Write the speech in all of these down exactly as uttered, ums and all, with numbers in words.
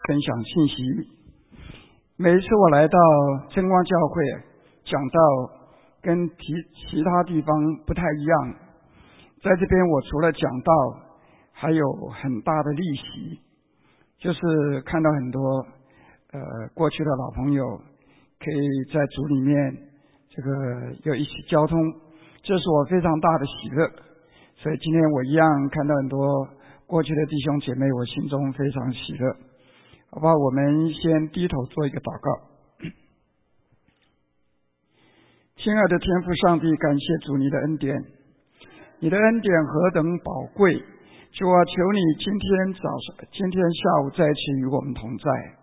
分享信息。每一次我来到真光教会讲道，跟其其他地方不太一样，在这边我除了讲道，还有很大的利息，就是看到很多呃过去的老朋友可以在主里面这个有一起交通，这是我非常大的喜乐。所以今天我一样看到很多过去的弟兄姐妹，我心中非常喜乐。好吧，我们先低头做一个祷告。亲爱的天父上帝，感谢主你的恩典，你的恩典何等宝贵。主啊，求你今天早上今天下午再次与我们同在，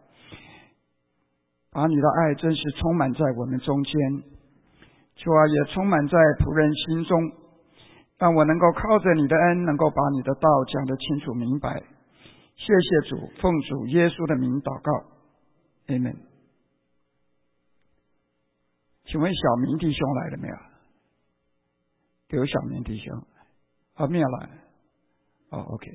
把你的爱真是充满在我们中间。主啊，也充满在仆人心中，让我能够靠着你的恩，能够把你的道讲得清楚明白。谢谢主，奉主耶稣的名祷告 Amen。 请问小明弟兄来了没有？有小明弟兄啊，没有来哦 OK。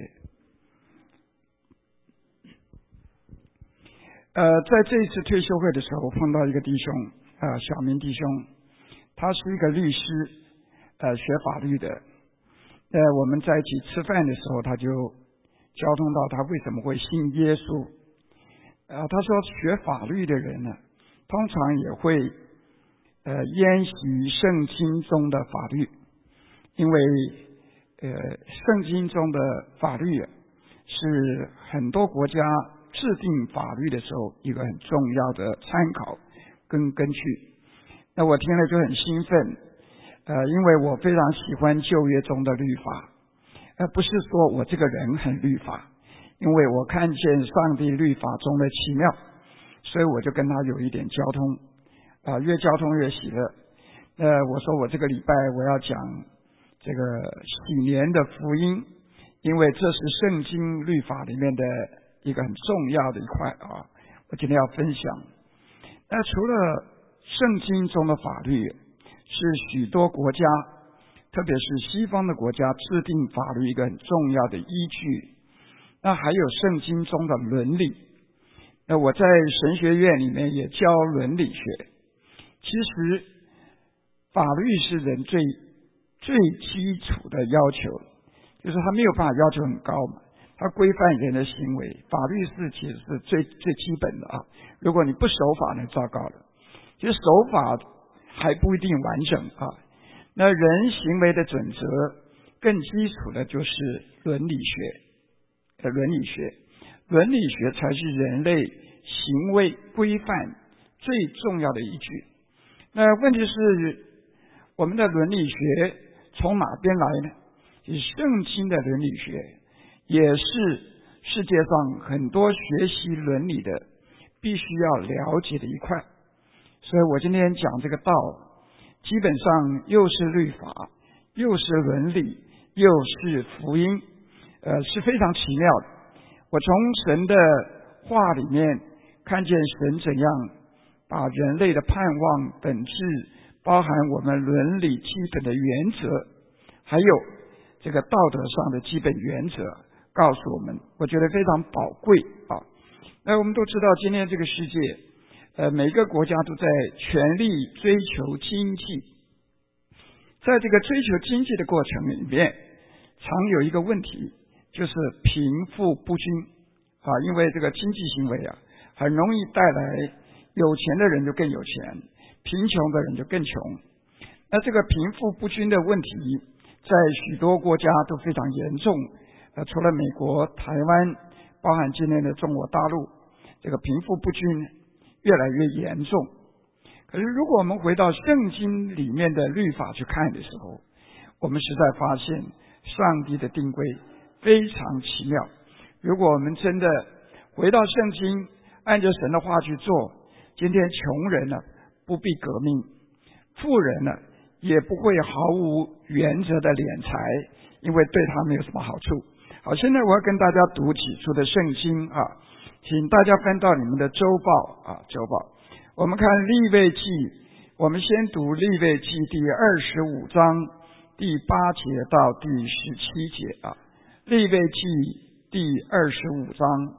呃，在这一次退休会的时候，我碰到一个弟兄啊、呃，小明弟兄，他是一个律师，呃，学法律的。呃，我们在一起吃饭的时候，他就交通到他为什么会信耶稣。呃，他说学法律的人呢，通常也会呃研习圣经中的法律，因为呃圣经中的法律是很多国家制定法律的时候一个很重要的参考跟根据。那我听了就很兴奋，呃，因为我非常喜欢旧约中的律法，而不是说我这个人很律法，因为我看见上帝律法中的奇妙，所以我就跟他有一点交通，啊、呃，越交通越喜乐。呃，我说我这个礼拜我要讲这个喜年的福音，因为这是圣经律法里面的一个很重要的一块啊，我今天要分享。那除了圣经中的法律是许多国家，特别是西方的国家制定法律一个很重要的依据，那还有圣经中的伦理。那我在神学院里面也教伦理学。其实法律是人最最基础的要求，就是他没有办法要求很高嘛，它规范人的行为，法律是其实是最最基本的啊。如果你不守法呢，糟糕了。其实守法还不一定完整啊。那人行为的准则更基础的就是伦理学，呃，伦理学，伦理学才是人类行为规范最重要的依据。那问题是，我们的伦理学从哪边来呢？就是圣经的伦理学，也是世界上很多学习伦理的必须要了解的一块。所以我今天讲这个道，基本上又是律法，又是伦理，又是福音，呃，是非常奇妙的。我从神的话里面看见神怎样把人类的盼望本质，包含我们伦理基本的原则，还有这个道德上的基本原则告诉我们，我觉得非常宝贵啊。那我们都知道今天这个世界呃，每个国家都在全力追求经济，在这个追求经济的过程里面，常有一个问题，就是贫富不均啊，因为这个经济行为啊，很容易带来有钱的人就更有钱，贫穷的人就更穷。那这个贫富不均的问题，在许多国家都非常严重，呃，除了美国、台湾，包含今天的中国大陆，这个贫富不均越来越严重。可是如果我们回到圣经里面的律法去看的时候，我们实在发现上帝的定规非常奇妙。如果我们真的回到圣经，按着神的话去做，今天穷人呢不必革命，富人呢也不会毫无原则的敛财，因为对他没有什么好处。好，现在我要跟大家读几处的圣经啊，请大家翻到你们的周报啊，周报。我们看利未记，我们先读利未记第二十五章第八节到第十七节啊。利未记第二十五章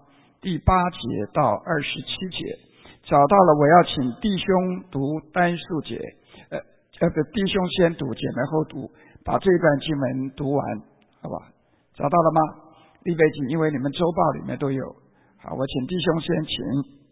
第八节到二十七节。找到了，我要请弟兄读单数节，呃呃不，弟兄先读，姐妹后读，把这段经文读完，好吧？找到了吗？利未记，因为你们周报里面都有。好，我请弟兄先请。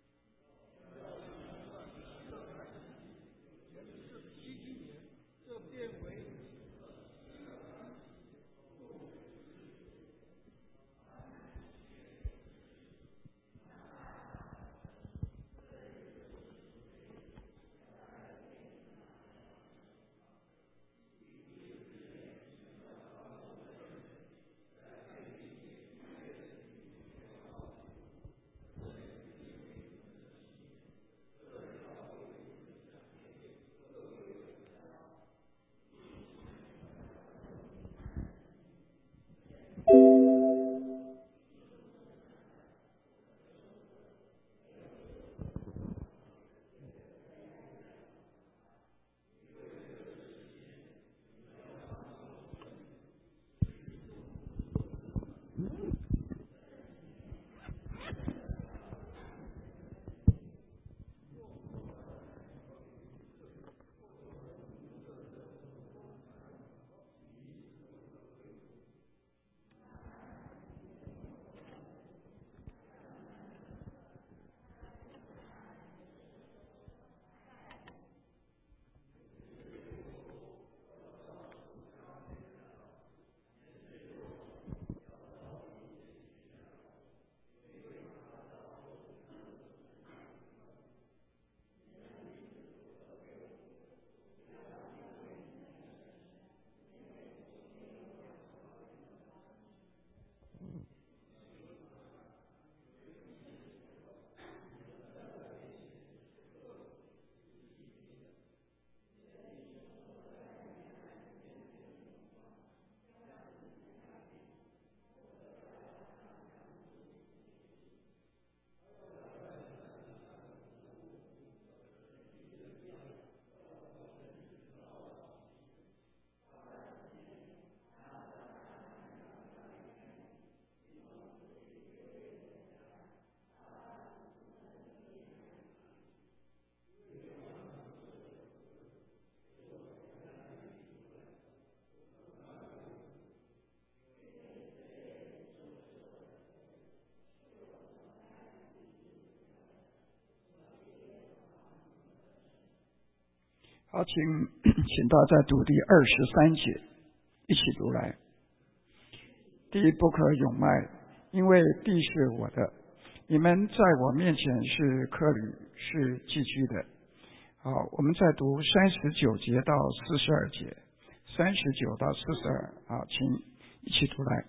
好，请请大家读第二十三节，一起读来。地不可永卖，因为地是我的，你们在我面前是客旅，是寄居的。好，我们再读三十九节到四十二节，三十九到四十二，好，请一起读来。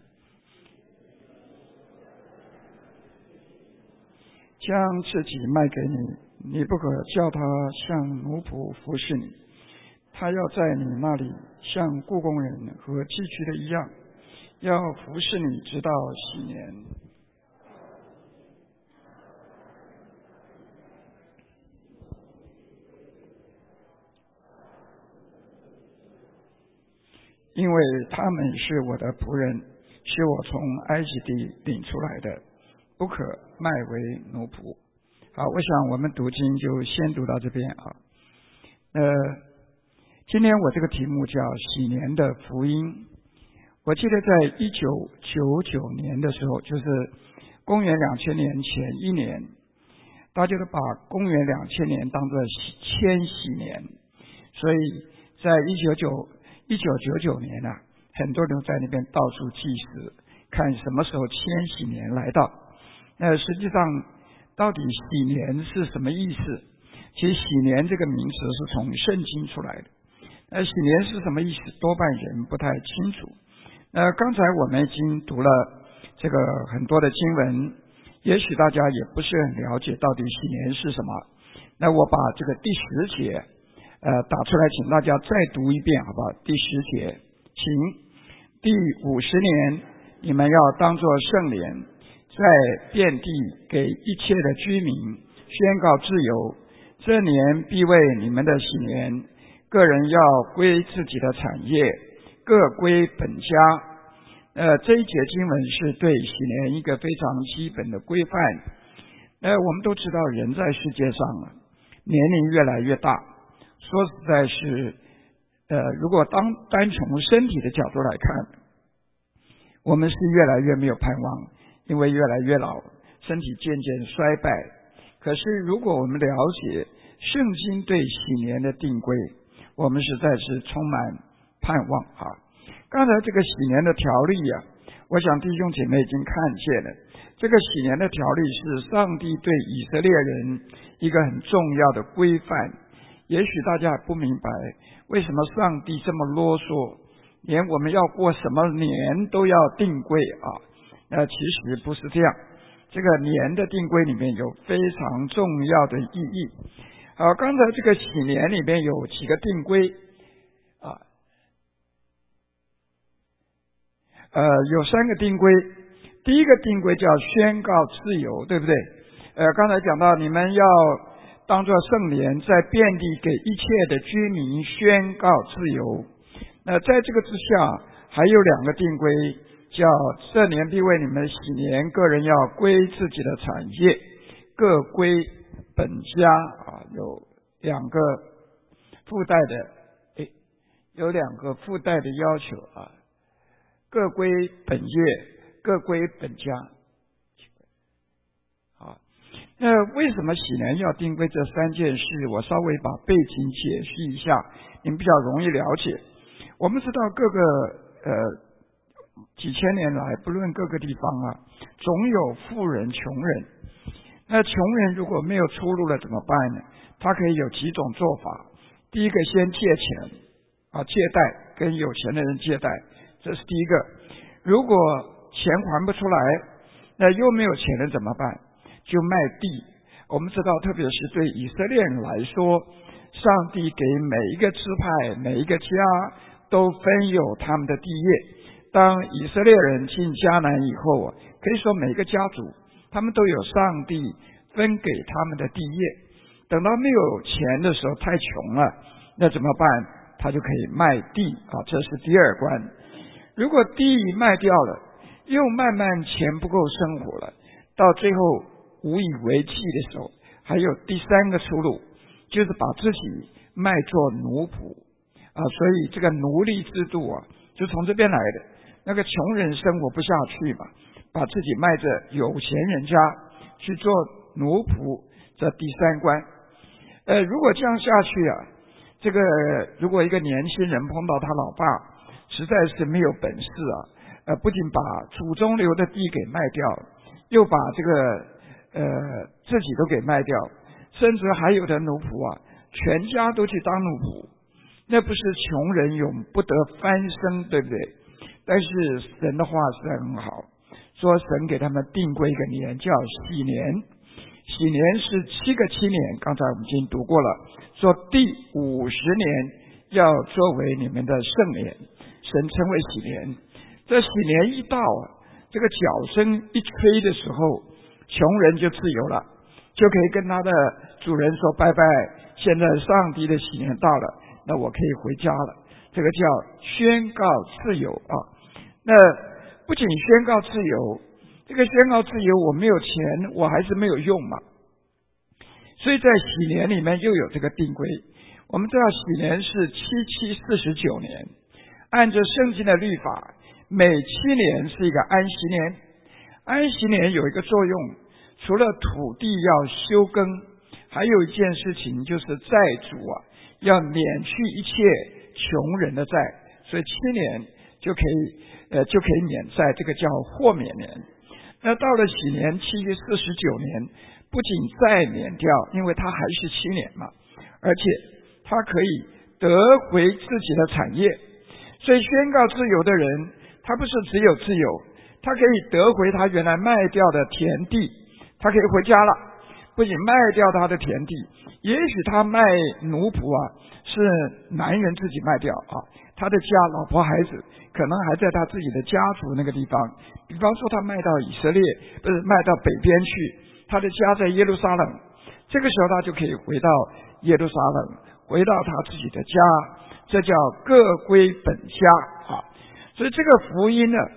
将自己卖给你，你不可叫他像奴仆服侍你，他要在你那里像雇工人和寄居的一样，要服侍你直到禧年。因为他们是我的仆人，是我从埃及地领出来的，不可卖为奴仆。好，我想我们读经就先读到这边啊。呃，今天我这个题目叫禧年的福音。我记得在一九九九年的时候，就是公元两千年前一年，大家都把公元两千年当作千禧年，所以在一九九一九九九年啊，很多人在那边到处计时，看什么时候千禧年来到。那实际上，到底禧年是什么意思？其实禧年这个名词是从圣经出来的。那禧年是什么意思？多半人不太清楚。呃，刚才我们已经读了这个很多的经文，也许大家也不是很了解到底禧年是什么。那我把这个第十节呃打出来，请大家再读一遍，好不好？第十节，请第五十年，你们要当作圣年，在遍地给一切的居民宣告自由。这年必为你们的禧年，个人要归自己的产业，各归本家。 呃，这一节经文是对洗年一个非常基本的规范。呃，我们都知道人在世界上啊，年龄越来越大，说实在是，呃，如果当单从身体的角度来看，我们是越来越没有盼望，因为越来越老，身体渐渐衰败。可是如果我们了解圣经对洗年的定规，我们实在是充满盼望啊！刚才这个洗年的条例啊，我想弟兄姐妹已经看见了。这个洗年的条例是上帝对以色列人一个很重要的规范。也许大家不明白为什么上帝这么啰嗦，连我们要过什么年都要定规啊。呃，其实不是这样，这个年的定规里面有非常重要的意义。好，刚才这个洗年里面有几个定规啊，呃，有三个定规。第一个定规叫宣告自由，对不对？呃，刚才讲到你们要当作圣年，在遍地给一切的居民宣告自由。那在这个之下，还有两个定规，叫这年必为你们洗年，个人要归自己的产业，各归本家啊，有两个附带的，诶，有两个附带的要求啊，各归本业，各归本家。好，那为什么洗年要定规这三件事？我稍微把背景解释一下，你们比较容易了解。我们知道各个呃几千年来，不论各个地方啊，总有富人、穷人。那穷人如果没有出路了怎么办呢？他可以有几种做法。第一个，先借钱啊，借贷，跟有钱的人借贷，这是第一个。如果钱还不出来，那又没有钱了怎么办？就卖地。我们知道，特别是对以色列人来说，上帝给每一个支派、每一个家都分有他们的地业。当以色列人进迦南以后啊，可以说每个家族他们都有上帝分给他们的地业。等到没有钱的时候，太穷了，那怎么办？他就可以卖地啊，这是第二关。如果地卖掉了，又慢慢钱不够生活了，到最后无以为继的时候，还有第三个出路，就是把自己卖作奴仆啊。所以这个奴隶制度啊，就从这边来的。那个穷人生活不下去嘛，把自己卖着有钱人家去做奴仆，这第三关。呃，如果这样下去啊，这个如果一个年轻人碰到他老爸实在是没有本事啊，呃，不仅把祖宗留的地给卖掉，又把这个呃自己都给卖掉，甚至还有的奴仆啊，全家都去当奴仆，那不是穷人永不得翻身，对不对？但是神的话是很好，说神给他们定规一个年叫洗年，洗年是七个七年，刚才我们已经读过了，说第五十年要作为你们的圣年，神称为洗年。这洗年一到，这个角声一吹的时候，穷人就自由了，就可以跟他的主人说拜拜，现在上帝的洗年到了，那我可以回家了。这个叫宣告自由啊。那不仅宣告自由，这个宣告自由，我没有钱，我还是没有用嘛。所以在洗年里面又有这个定规。我们知道洗年是七七四十九年，按照圣经的律法，每七年是一个安息年。安息年有一个作用，除了土地要休耕，还有一件事情就是债主啊要免去一切穷人的债，所以七年就可以呃就可以免债，这个叫豁免年。那到了洗年七月四十九年，不仅债免掉，因为它还是七年嘛，而且他可以得回自己的产业。所以宣告自由的人，他不是只有自由，他可以得回他原来卖掉的田地，他可以回家了。不仅卖掉他的田地，也许他卖奴仆啊，是男人自己卖掉啊，他的家老婆孩子可能还在他自己的家族那个地方。比方说他卖到以色列，不是卖到北边去，他的家在耶路撒冷，这个时候他就可以回到耶路撒冷，回到他自己的家，这叫各归本家啊。所以这个福音呢，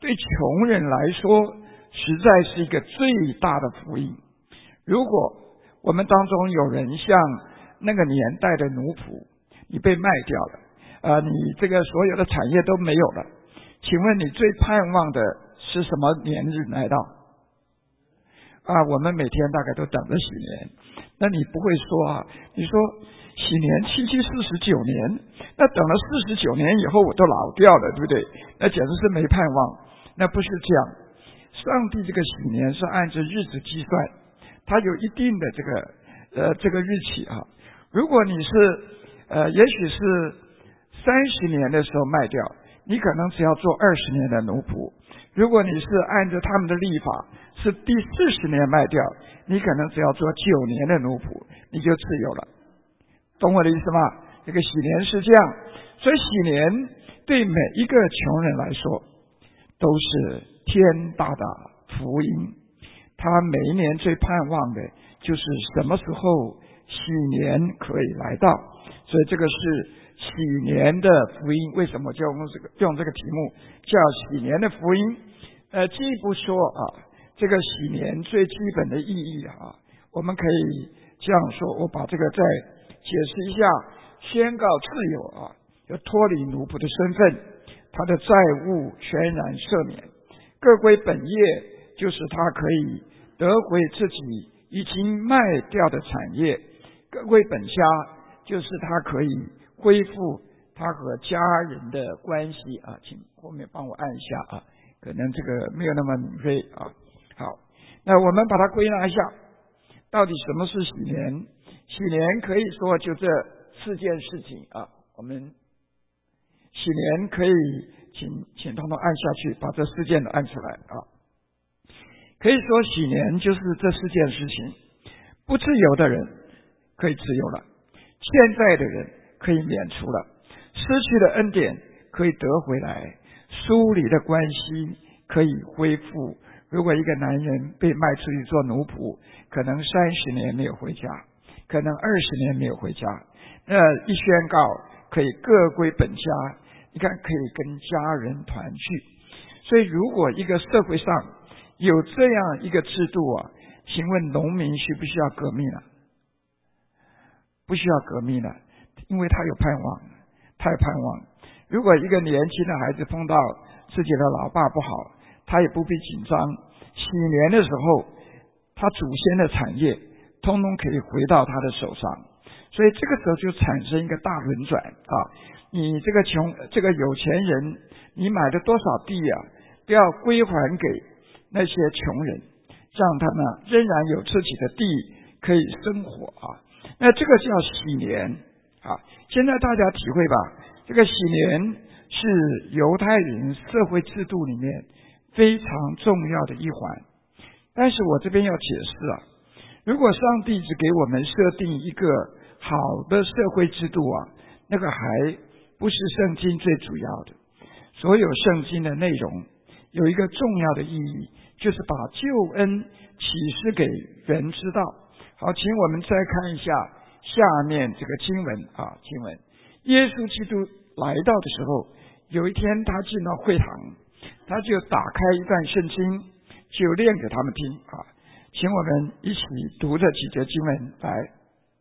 对穷人来说实在是一个最大的福音。如果我们当中有人像那个年代的奴仆，你被卖掉了，呃，你这个所有的产业都没有了，请问你最盼望的是什么年日来到？啊，我们每天大概都等着喜年。那你不会说啊，你说喜年七七四十九年，那等了四十九年以后我都老掉了，对不对？那简直是没盼望。那不是这样，上帝这个喜年是按着日子计算，它有一定的这个呃这个日期啊。如果你是呃也许是三十年的时候卖掉，你可能只要做二十年的奴仆。如果你是按照他们的历法是第四十年卖掉，你可能只要做九年的奴仆，你就自由了。懂我的意思吗？这个喜年是这样，所以喜年对每一个穷人来说都是天大的福音。他每一年最盼望的就是什么时候喜年可以来到，所以这个是喜年的福音。为什么就用这个用这个题目叫喜年的福音？呃，进一步说啊，这个喜年最基本的意义啊，我们可以这样说，我把这个再解释一下：宣告自由啊，要脱离奴仆的身份，他的债务全然赦免，各归本业，就是他可以得回自己已经卖掉的产业；各归本家，就是他可以恢复他和家人的关系啊。请后面帮我按一下啊，可能这个没有那么敏锐啊。好，那我们把它归纳一下，到底什么是喜年？喜年可以说就这四件事情啊。我们喜年可以请请通通按下去，把这四件都按出来啊。可以说喜年就是这四件事情。不自由的人可以自由了，欠债的人可以免除了，失去的恩典可以得回来，疏离的关系可以恢复。如果一个男人被卖出去做奴仆，可能三十年没有回家，可能二十年没有回家，那一宣告可以各归本家，你看可以跟家人团聚。所以如果一个社会上有这样一个制度啊，请问农民需不需要革命啊？不需要革命了，因为他有盼望，他有盼望。如果一个年轻的孩子碰到自己的老爸不好，他也不必紧张，喜年的时候他祖先的产业通通可以回到他的手上。所以这个时候就产生一个大轮转啊！你这个穷这个有钱人，你买的多少地啊，都要归还给那些穷人，让他们仍然有自己的地可以生活啊。那这个叫喜年啊。现在大家体会吧，这个喜年是犹太人社会制度里面非常重要的一环。但是我这边要解释啊，如果上帝只给我们设定一个好的社会制度啊，那个还不是圣经最主要的。所有圣经的内容有一个重要的意义，就是把救恩启示给人知道。好，请我们再看一下下面这个经文啊，经文耶稣基督来到的时候，有一天他进到会堂，他就打开一段圣经，就念给他们听啊。请我们一起读这几节经文来。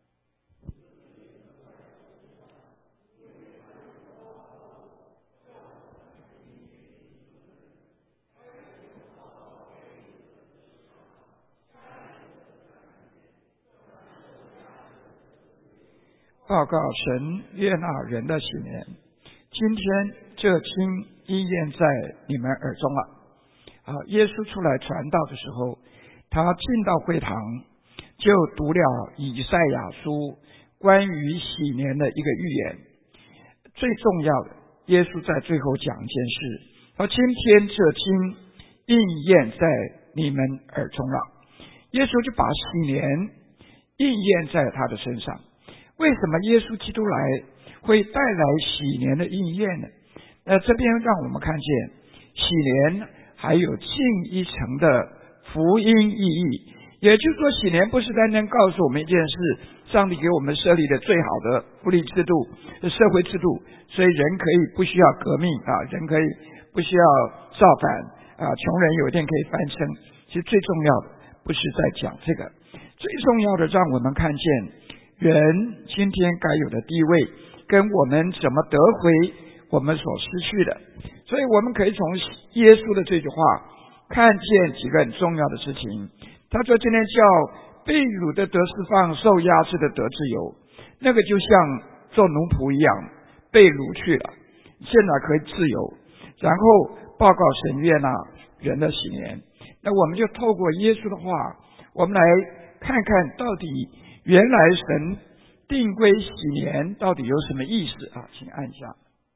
报告神悦纳人的喜年，今天这经应验在你们耳中了。啊，耶稣出来传道的时候，他进到会堂，就读了以赛亚书关于喜年的一个预言。最重要的，耶稣在最后讲一件事，而今天这经应验在你们耳中了。耶稣就把喜年应验在他的身上。为什么耶稣基督来会带来喜年的应验呢？呃，这边让我们看见喜年还有进一层的福音意义。也就是说，喜年不是单单告诉我们一件事，上帝给我们设立的最好的福利制度、社会制度，所以人可以不需要革命啊，人可以不需要造反啊，穷人有一天可以翻身。其实最重要的不是在讲这个，最重要的让我们看见人今天该有的地位，跟我们怎么得回我们所失去的。所以我们可以从耶稣的这句话看见几个很重要的事情。他说今天叫被掳的得释放，受压制的得自由，那个就像做奴仆一样，被掳去了，现在可以自由，然后报告神悦纳人的喜年。那我们就透过耶稣的话，我们来看看到底原来神定规喜年到底有什么意思啊？请按下。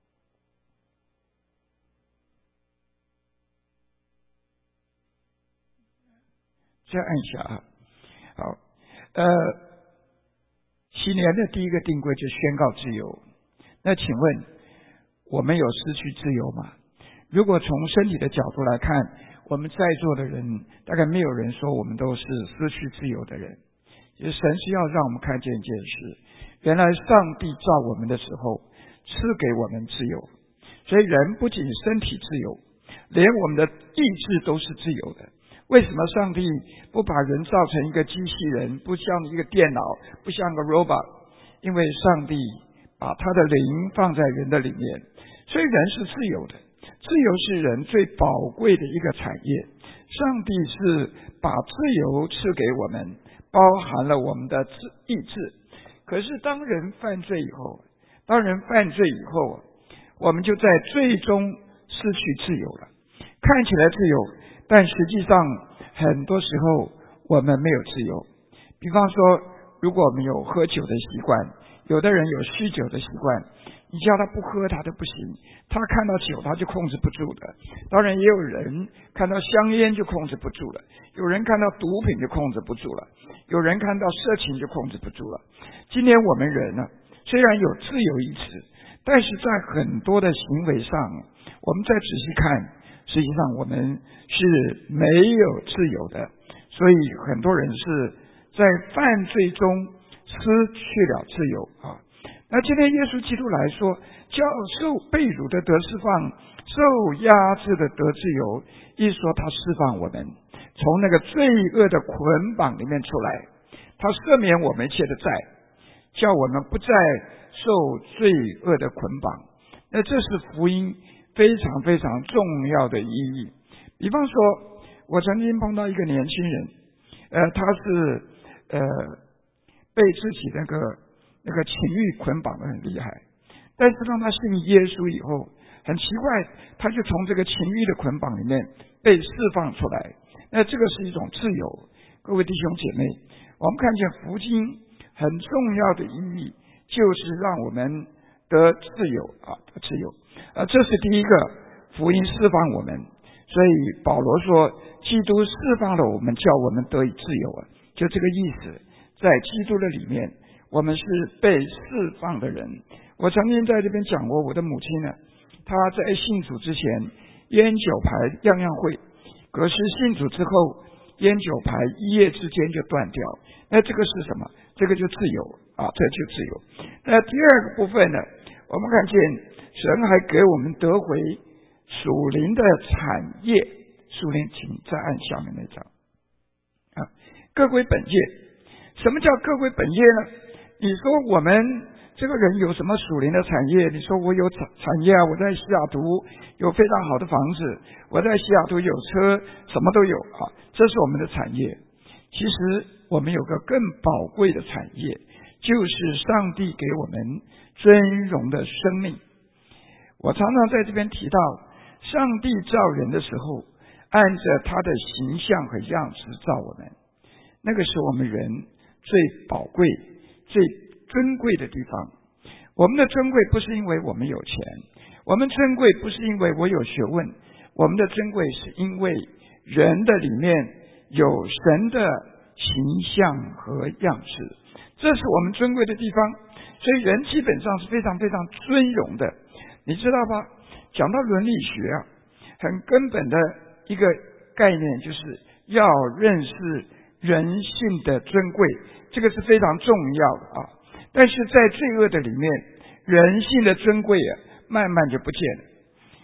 再按一下啊。好，呃，喜年的第一个定规就宣告自由。那请问我们有失去自由吗？如果从身体的角度来看，我们在座的人大概没有人说我们都是失去自由的人。其实神是要让我们看见一件事，原来上帝造我们的时候赐给我们自由，所以人不仅身体自由，连我们的意志都是自由的。为什么上帝不把人造成一个机器人，不像一个电脑，不像个 robot？ 因为上帝把他的灵放在人的里面，所以人是自由的。自由是人最宝贵的一个产业，上帝是把自由赐给我们，包含了我们的意志。可是当人犯罪以后，当人犯罪以后，我们就在罪中失去自由了。看起来自由，但实际上很多时候我们没有自由。比方说，如果我们有喝酒的习惯，有的人有酗酒的习惯，你叫他不喝他都不行，他看到酒他就控制不住的。当然也有人看到香烟就控制不住了，有人看到毒品就控制不住了，有人看到色情就控制不住了。今天我们人呢，虽然有自由意志，但是在很多的行为上，我们再仔细看，实际上我们是没有自由的。所以很多人是在犯罪中失去了自由啊。那今天耶稣基督来说，叫受被掳的得释放，受压制的得自由，一说他释放我们从那个罪恶的捆绑里面出来，他赦免我们一切的债，叫我们不再受罪恶的捆绑。那这是福音非常非常重要的意义。比方说，我曾经碰到一个年轻人，呃，他是呃被自己那个那个情欲捆绑得很厉害，但是当他信耶稣以后，很奇怪，他就从这个情欲的捆绑里面被释放出来。那这个是一种自由。各位弟兄姐妹，我们看见福音很重要的意义，就是让我们得自由啊，得自由啊，这是第一个福音释放我们。所以保罗说，基督释放了我们，叫我们得以自由啊，就这个意思。在基督的里面，我们是被释放的人。我曾经在这边讲过，我的母亲呢，她在信主之前，烟酒牌样样会，可是信主之后，烟酒牌一夜之间就断掉。那这个是什么？这个就自由啊，这就自由。那第二个部分呢，我们看见神还给我们得回属灵的产业。属灵，请再按下面那张啊，各归本业。什么叫各归本业呢？你说我们这个人有什么属灵的产业？你说我有产产业啊，我在西雅图有非常好的房子，我在西雅图有车，什么都有啊，这是我们的产业。其实我们有个更宝贵的产业，就是上帝给我们尊荣的生命。我常常在这边提到，上帝造人的时候，按着他的形象和样式造我们，那个是我们人最宝贵、最尊贵的地方。我们的尊贵不是因为我们有钱，我们尊贵不是因为我有学问，我们的尊贵是因为人的里面有神的形象和样式，这是我们尊贵的地方。所以人基本上是非常非常尊荣的，你知道吧？讲到伦理学啊，很根本的一个概念就是要认识人性的尊贵，这个是非常重要的啊。但是在罪恶的里面，人性的尊贵啊，慢慢就不见了。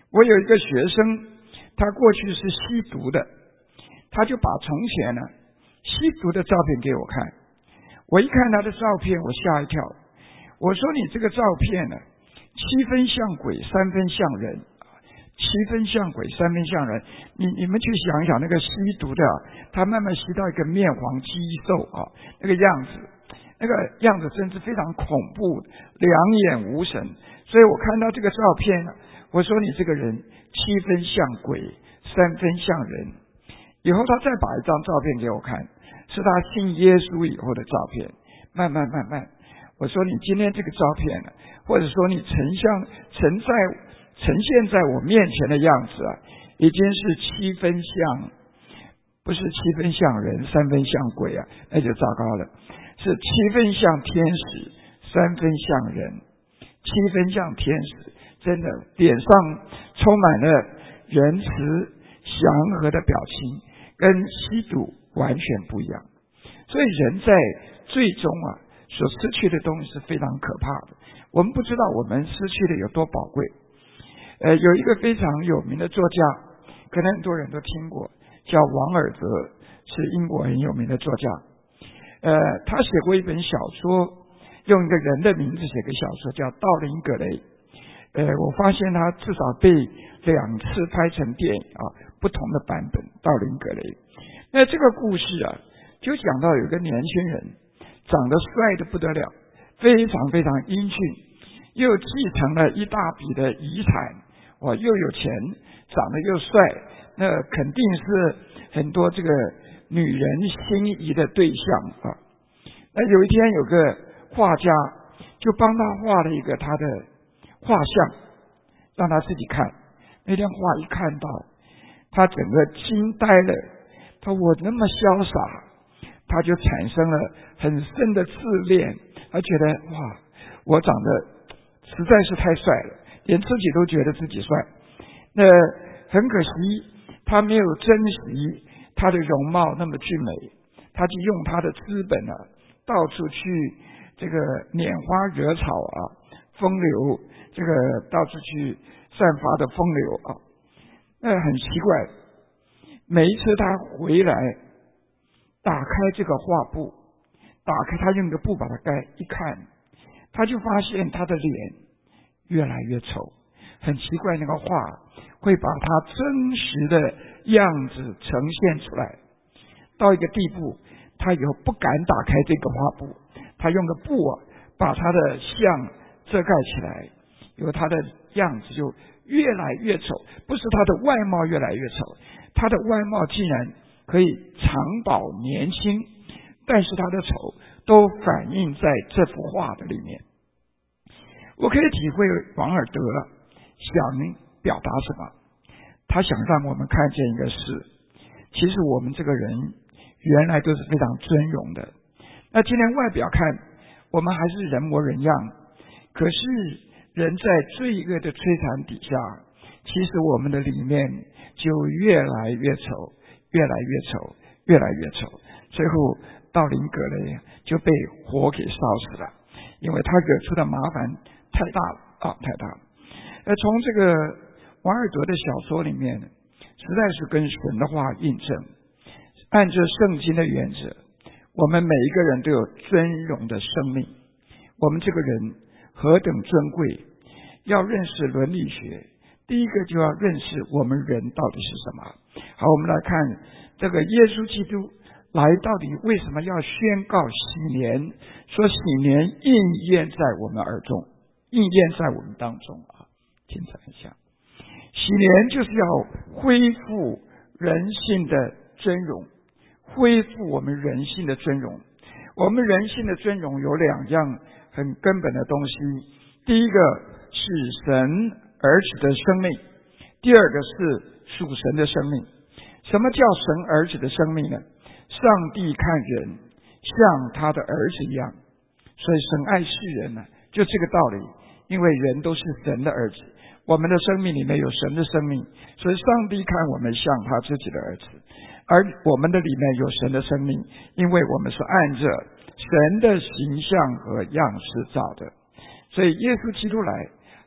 我有一个学生，他过去是吸毒的，他就把从前呢吸毒的照片给我看。我一看他的照片，我吓一跳。我说你这个照片呢，七分像鬼，三分像人。七分像鬼，三分像人。你你们去想一想，那个吸毒的，他慢慢吸到一个面黄肌瘦啊，那个样子，那个样子真是非常恐怖，两眼无神。所以我看到这个照片，我说你这个人七分像鬼，三分像人。以后他再把一张照片给我看，是他信耶稣以后的照片。慢慢慢慢，我说你今天这个照片呢，或者说你呈像呈在。呈现在我面前的样子啊，已经是七分像，不是七分像人，三分像鬼啊，那就糟糕了。是七分像天使，三分像人，七分像天使，真的脸上充满了仁慈祥和的表情，跟吸毒完全不一样。所以人在最终啊，所失去的东西是非常可怕的。我们不知道我们失去的有多宝贵。呃，有一个非常有名的作家，可能很多人都听过，叫王尔德，是英国很有名的作家。呃，他写过一本小说，用一个人的名字写个小说，叫《道林格雷》。呃，我发现他至少被两次拍成电影啊，不同的版本，《道林格雷》。那这个故事啊，就讲到有个年轻人，长得帅得不得了，非常非常英俊，又继承了一大笔的遗产。哇，又有钱，长得又帅，那肯定是很多这个女人心仪的对象啊。那有一天有个画家就帮他画了一个他的画像，让他自己看。那天画一看到，他整个惊呆了。他我那么潇洒，他就产生了很深的自恋，他觉得哇，我长得实在是太帅了。连自己都觉得自己帅，那很可惜，他没有珍惜他的容貌那么俊美，他就用他的资本啊，到处去这个拈花惹草啊，风流，这个到处去散发的风流啊，那很奇怪。每一次他回来，打开这个画布，打开他用个布把它盖，一看，他就发现他的脸越来越丑，很奇怪，那个画会把他真实的样子呈现出来，到一个地步，他以后不敢打开这个画布，他用个布啊把他的像遮盖起来，以后他的样子就越来越丑，不是他的外貌越来越丑，他的外貌竟然可以长保年轻，但是他的丑都反映在这幅画的里面。我可以体会王尔德想表达什么，他想让我们看见一个事，其实我们这个人原来都是非常尊荣的。那今天外表看我们还是人模人样，可是人在罪恶的摧残底下，其实我们的里面就越来越丑，越来越丑，越来越丑，最后道林格雷就被火给烧死了，因为他惹出的麻烦太大了啊，太大了。呃，从这个王尔德的小说里面，实在是跟神的话印证。按照圣经的原则，我们每一个人都有尊荣的生命。我们这个人何等尊贵，要认识伦理学，第一个就要认识我们人到底是什么。好，我们来看这个耶稣基督来到底为什么要宣告洗年，说洗年应验在我们耳中，应验在我们当中啊。请看一下，洗年就是要恢复人性的尊荣，恢复我们人性的尊荣。我们人性的尊荣有两样很根本的东西，第一个是神儿子的生命，第二个是属神的生命。什么叫神儿子的生命呢？上帝看人像他的儿子一样，所以神爱世人呢，就这个道理。因为人都是神的儿子，我们的生命里面有神的生命，所以上帝看我们像他自己的儿子，而我们的里面有神的生命，因为我们是按着神的形象和样式造的。所以耶稣基督来，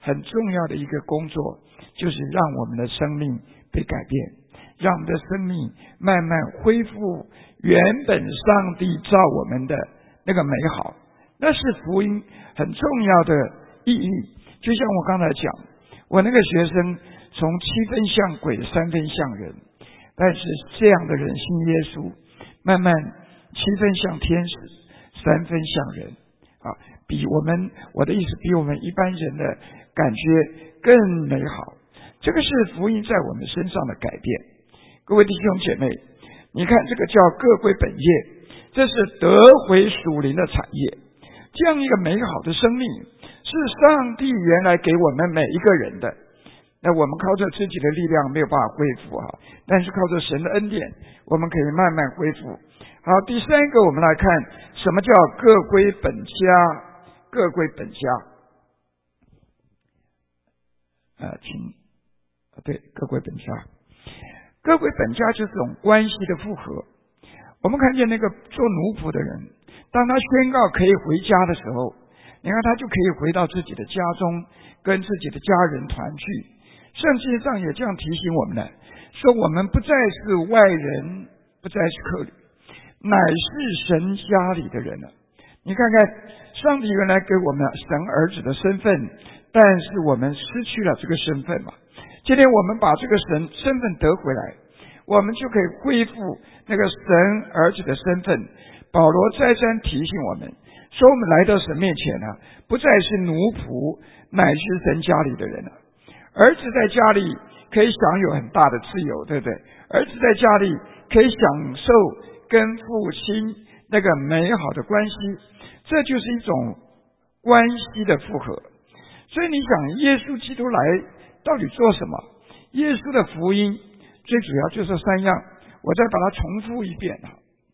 很重要的一个工作，就是让我们的生命被改变，让我们的生命慢慢恢复原本上帝造我们的那个美好。那是福音很重要的意义。就像我刚才讲，我那个学生从七分像鬼，三分像人，但是这样的人信耶稣，慢慢七分像天使，三分像人啊，比我们我的意思比我们一般人的感觉更美好。这个是福音在我们身上的改变。各位弟兄姐妹，你看这个叫各归本业，这是得回属灵的产业。这样一个美好的生命是上帝原来给我们每一个人的，那我们靠着自己的力量没有办法恢复啊，但是靠着神的恩典，我们可以慢慢恢复。好，第三个我们来看什么叫各归本家。各归本家呃，请对各归本家各归本家就是这种关系的复合。我们看见那个做奴仆的人，当他宣告可以回家的时候，你看他就可以回到自己的家中，跟自己的家人团聚。圣经上也这样提醒我们呢，说我们不再是外人，不再是客旅，乃是神家里的人了。你看看，上帝原来给我们神儿子的身份，但是我们失去了这个身份嘛。今天我们把这个神身份得回来，我们就可以恢复那个神儿子的身份。保罗再三提醒我们说，我们来到神面前呢，不再是奴仆，乃是神家里的人了。儿子在家里可以享有很大的自由，对不对？儿子在家里可以享受跟父亲那个美好的关系，这就是一种关系的复合。所以你想，耶稣基督来到底做什么？耶稣的福音最主要就是三样，我再把它重复一遍。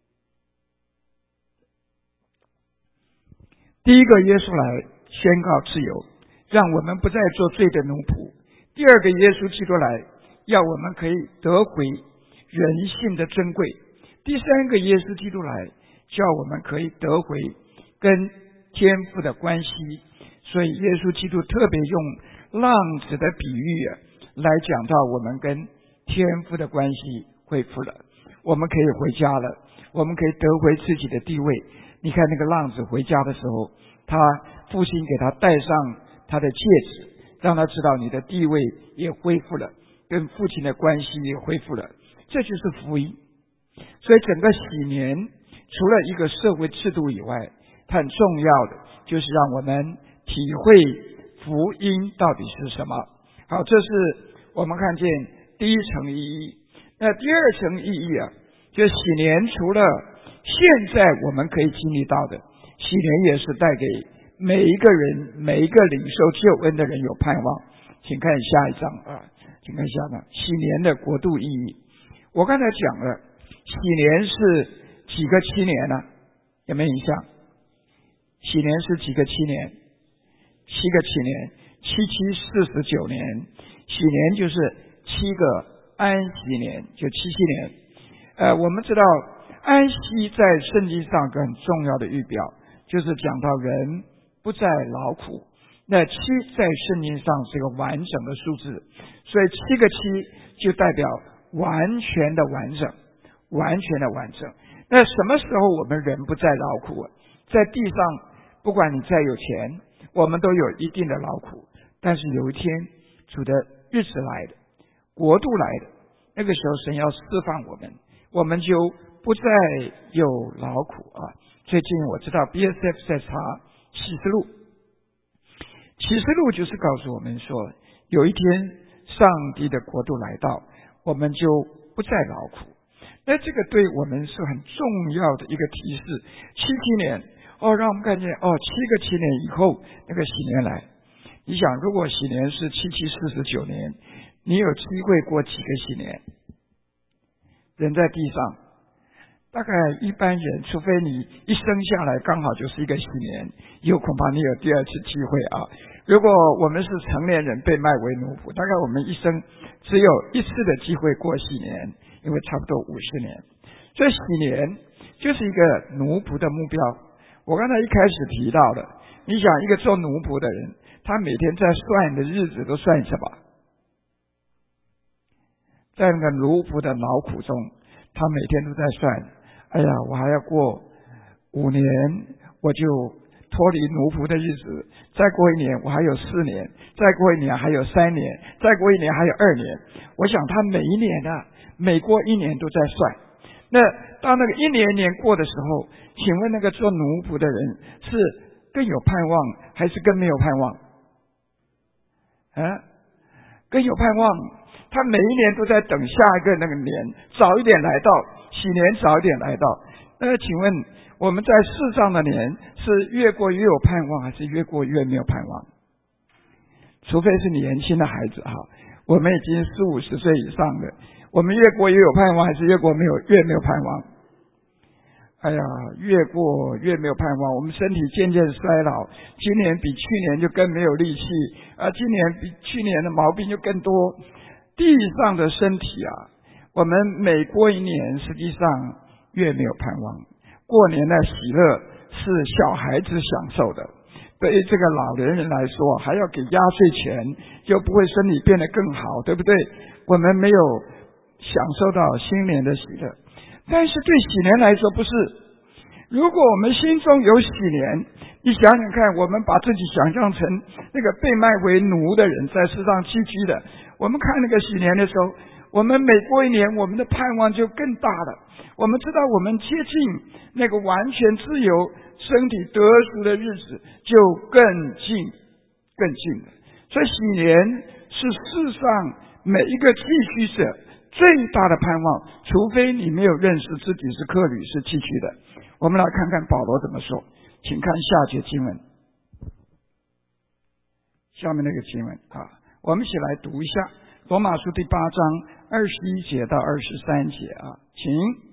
第一个，耶稣来宣告自由，让我们不再做罪的奴仆。第二个，耶稣基督来要我们可以得回人性的珍贵。第三个，耶稣基督来叫我们可以得回跟天父的关系。所以耶稣基督特别用浪子的比喻来讲到我们跟天父的关系恢复了，我们可以回家了，我们可以得回自己的地位。你看那个浪子回家的时候，他父亲给他戴上他的戒指，让他知道你的地位也恢复了，跟父亲的关系也恢复了，这就是福音。所以整个喜年除了一个社会制度以外，它很重要的就是让我们体会福音到底是什么。好，这是我们看见第一层意义。那第二层意义啊，就喜年除了现在我们可以经历到的，喜年也是带给每一个人，每一个领受救恩的人有盼望。请看下一章啊，请看下一章，喜年的国度意义。我刚才讲了，喜年是几个七年呢、啊？有没有印象？喜年是几个七年？七个七年，七七四十九年。喜年就是七个安息年，就七七年。呃，我们知道安息在圣经上一个很重要的预表，就是讲到人不再劳苦。那七在圣经上是一个完整的数字，所以七个七就代表完全的完整，完全的完整。那什么时候我们人不再劳苦？在地上，不管你再有钱，我们都有一定的劳苦，但是有一天主的日子来的，国度来的，那个时候神要释放我们，我们就不再有劳苦啊。最近我知道 B S F 在查启示录，启示录就是告诉我们说，有一天上帝的国度来到，我们就不再劳苦。那这个对我们是很重要的一个提示。七七年哦，让我们看见哦，七个七年以后那个喜年来。你想，如果喜年是七七四十九年，你有机会过几个喜年？人在地上，大概一般人，除非你一生下来刚好就是一个喜年，有恐怕你有第二次机会啊。如果我们是成年人被卖为奴仆，大概我们一生只有一次的机会过喜年，因为差不多五十年。所以喜年就是一个奴仆的目标。 我刚才一开始提到的，你想一个做奴仆的人，他每天在算的日子都算什么？在那个奴仆的劳苦中，他每天都在算，哎呀，我还要过五年，我就脱离奴仆的日子，再过一年我还有四年，再过一年还有三年，再过一年还有二年。我想他每一年啊，每过一年都在算。那当那个一年年过的时候，请问那个做奴仆的人是更有盼望还是更没有盼望？啊，更有盼望。他每一年都在等下一个那个年早一点来到，喜年早一点来到。那请问我们在世上的年是越过越有盼望，还是越过越没有盼望？除非是年轻的孩子哈，我们已经四五十岁以上的，我们越过越有盼望，还是越过没有越没有盼望？哎呀，越过越没有盼望，我们身体渐渐衰老，今年比去年就更没有力气啊，今年比去年的毛病就更多。地上的身体啊，我们每过一年，实际上越没有盼望。过年的喜乐是小孩子享受的，对于这个老年人来说，还要给压岁钱，就不会身体变得更好，对不对？我们没有享受到新年的喜乐。但是对喜年来说不是，如果我们心中有喜年，你想想看，我们把自己想象成那个被卖为奴的人，在世上寄居的，我们看那个喜年的时候，我们每过一年，我们的盼望就更大了。我们知道我们接近那个完全自由、身体得赎的日子就更近更近了。所以喜年是世上每一个寄居者最大的盼望，除非你没有认识自己是客旅是寄居的。我们来看看保罗怎么说，请看下节经文，下面那个经文啊，我们一起来读一下罗马书第八章二十一节到二十三节啊，请。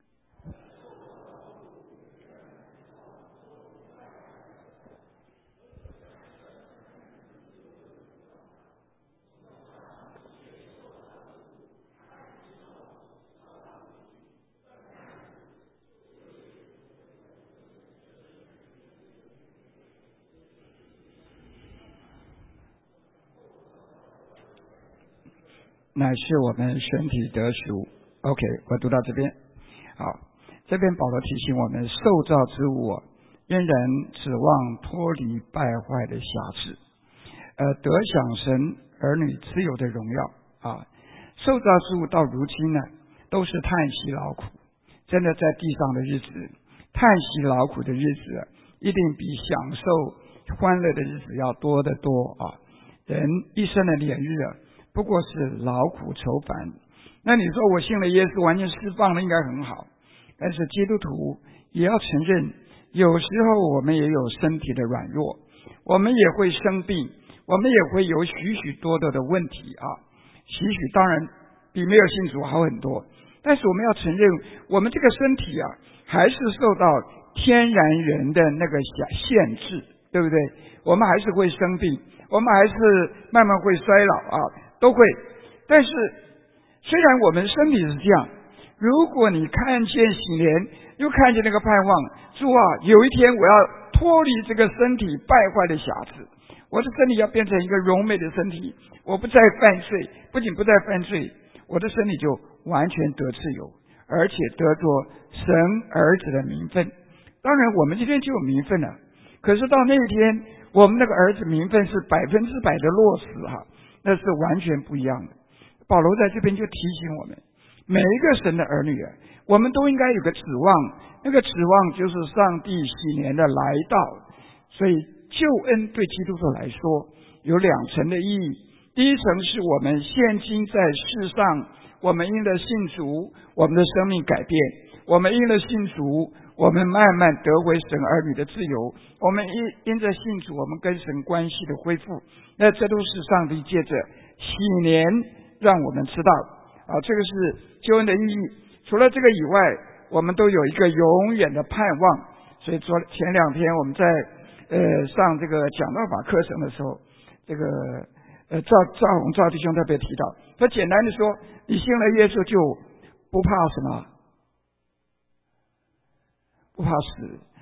乃是我们身体得赎。 OK， 我读到这边。好，这边保罗提醒我们，受造之物仍然指望脱离败坏的瑕疵，呃，得享神儿女自由的荣耀啊。受造之物到如今呢，都是叹息劳苦，真的在地上的日子，叹息劳苦的日子一定比享受欢乐的日子要多得多啊。人一生的年日啊，不过是劳苦愁烦。那你说我信了耶稣完全释放了，应该很好，但是基督徒也要承认，有时候我们也有身体的软弱，我们也会生病，我们也会有许许多多的问题啊。许许当然比没有信主好很多，但是我们要承认，我们这个身体啊，还是受到天然人的那个限制，对不对？我们还是会生病，我们还是慢慢会衰老啊，都会。但是虽然我们身体是这样，如果你看见喜年，又看见那个盼望，主啊，有一天我要脱离这个身体败坏的瑕疵，我的身体要变成一个荣美的身体，我不再犯罪，不仅不再犯罪，我的身体就完全得自由，而且得着神儿子的名分。当然我们今天就有名分了，可是到那一天，我们那个儿子名分是百分之百的落实哈，那是完全不一样的。保罗在这边就提醒我们，每一个神的儿女啊，我们都应该有个指望，那个指望就是上帝喜年的来到。所以救恩对基督徒来说有两层的意义，第一层是我们现今在世上，我们因了信主，我们的生命改变，我们因了信主，我们慢慢得回神儿女的自由，我们因因着信主，我们跟神关系的恢复，那这都是上帝借着喜年让我们知道啊，这个是救恩的意义。除了这个以外，我们都有一个永远的盼望。所以昨前两天我们在呃上这个讲道法课程的时候，这个呃赵赵宏赵弟兄特别提到，他简单的说，你信了耶稣就不怕什么，不怕死，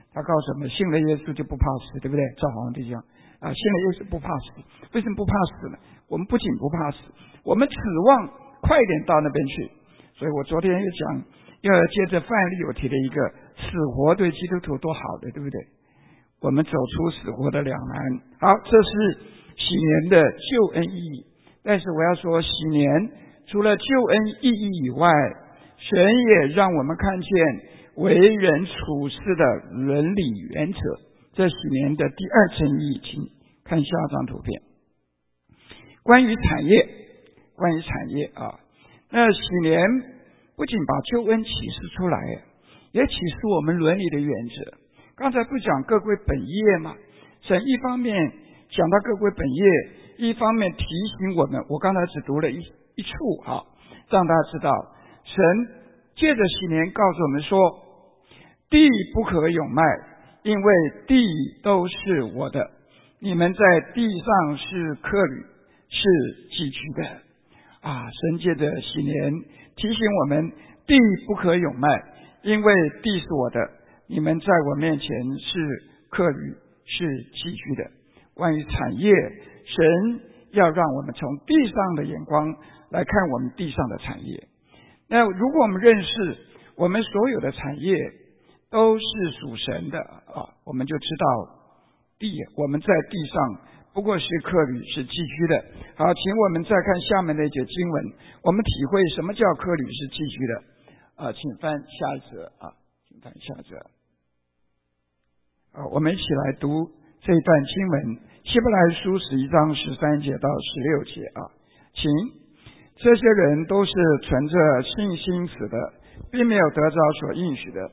他告诉我们，信了耶稣就不怕死，对不对？赵皇帝讲啊，信了耶稣不怕死。为什么不怕死呢？我们不仅不怕死，我们指望快点到那边去。所以我昨天也讲，要接着范例我提了一个死活对基督徒多好的，对不对？我们走出死活的两难。好，这是洗年的救恩意义。但是我要说，洗年除了救恩意义以外，神也让我们看见为人处事的伦理原则。这洗年的第二层意义，请看下张图片。关于产业，关于产业啊，那洗年不仅把救恩启示出来，也启示我们伦理的原则。刚才不讲各归本业吗？神一方面讲到各归本业，一方面提醒我们，我刚才只读了一一处啊，让大家知道，神借着洗年告诉我们说，地不可永卖，因为地都是我的，你们在地上是客旅，是寄居的啊。神借着洗年提醒我们，地不可永卖，因为地是我的，你们在我面前是客旅，是寄居的。关于产业，神要让我们从地上的眼光来看我们地上的产业。那如果我们认识我们所有的产业都是属神的啊，我们就知道地我们在地上不过是客旅，是寄居的。好，请我们再看下面的一节经文，我们体会什么叫客旅是寄居的啊，请翻下一则啊，请翻下一则啊，我们一起来读这一段经文，希伯来书十一章十三节到十六节啊，请。这些人都是存着信心死的，并没有得着所应许的，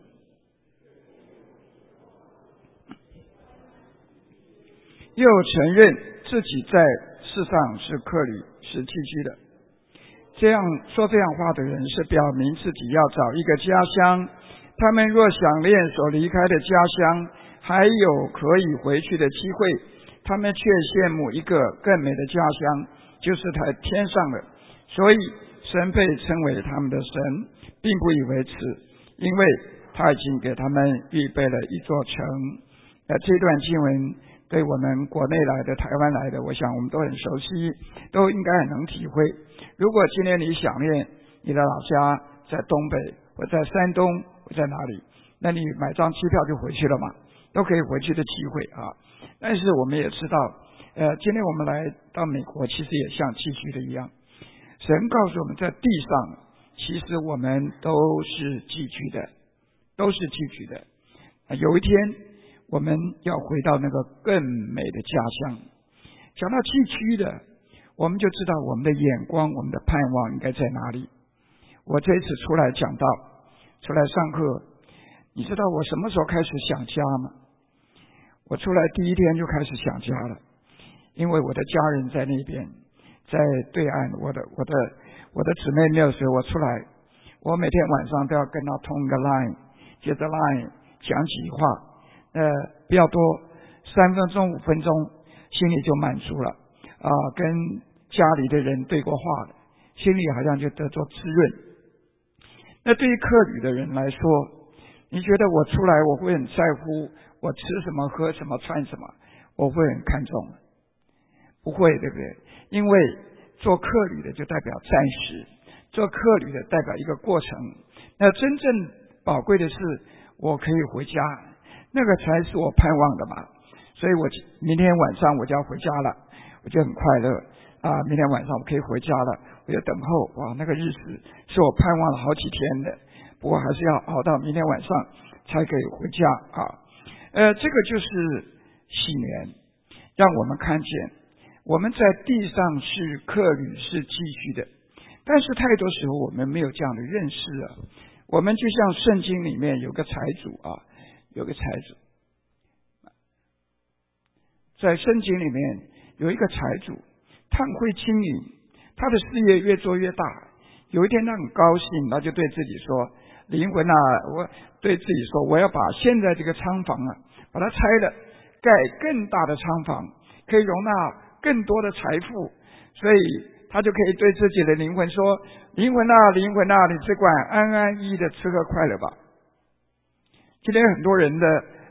又承认自己在世上是客旅，是寄居的。这样说这样话的人，是表明自己要找一个家乡。他们若想念所离开的家乡，还有可以回去的机会，他们却羡慕一个更美的家乡，就是在天上的。所以神被称为他们的神，并不以为耻，因为他已经给他们预备了一座城。呃，这段经文对我们国内来的、台湾来的，我想我们都很熟悉，都应该很能体会。如果今天你想念你的老家在东北，或在山东，或在哪里，那你买张机票就回去了嘛，都可以回去的机会啊。但是我们也知道，呃，今天我们来到美国，其实也像寄居的一样。神告诉我们，在地上其实我们都是寄居的，都是寄居的。有一天我们要回到那个更美的家乡。讲到寄居的，我们就知道我们的眼光，我们的盼望应该在哪里。我这一次出来讲道，出来上课，你知道我什么时候开始想家吗？我出来第一天就开始想家了，因为我的家人在那边，在对岸，我的我的我的姊妹没有随我出来，我每天晚上都要跟她通一个 line， 接着 line 讲几话，呃，不要多，三分钟五分钟，心里就满足了啊、呃，跟家里的人对过话了，心里好像就得着滋润。那对于客旅的人来说，你觉得我出来我会很在乎我吃什么喝什么穿什么，我会很看重？不会，对不对？因为做客旅的就代表暂时，做客旅的代表一个过程。那真正宝贵的是我可以回家，那个才是我盼望的嘛。所以我明天晚上我就要回家了，我就很快乐啊！明天晚上我可以回家了，我就等候哇，那个日子是我盼望了好几天的，不过还是要熬到明天晚上才可以回家啊。呃，这个就是洗年，让我们看见我们在地上是客旅，是寄居的。但是太多时候我们没有这样的认识啊。我们就像圣经里面有个财主啊，有个财主，在圣经里面有一个财主，他很会经营，他的事业越做越大。有一天他很高兴，他就对自己说：“灵魂啊，我对自己说，我要把现在这个仓房啊，把它拆了，盖更大的仓房，可以容纳更多的财富。”所以他就可以对自己的灵魂说：“灵魂啊，灵魂啊，你只管安安逸逸的吃喝快乐吧。”今天很多人的